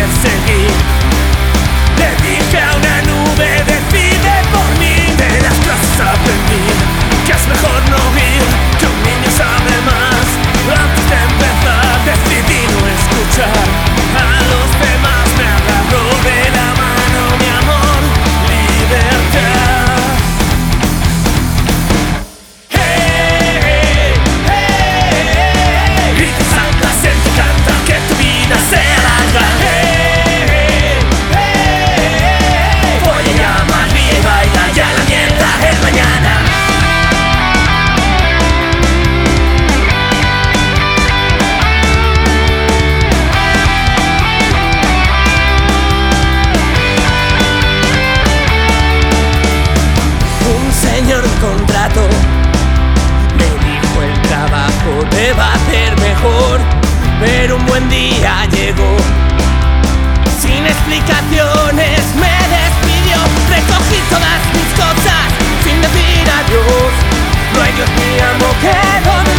perseguir. Le dije a una nube, decide por mí. De las clases aprendí que es mejor no oír, que un niño sabe más. Antes de empezar decidí no escuchar a los demás. Me agarró de la mano mi amor, libertad. Hey, hey, hey, grita Santa, siente, canta, que tu vida sea larga. Hey, hey, hey, voy a llamar, ríe y baila, ya la mierda es mañana. Señor contrato me dijo el trabajo te va a hacer mejor, pero un buen día llegó sin explicaciones, me despidió. Recogí todas mis cosas sin decir adiós. No hay Dios, mi amo, que no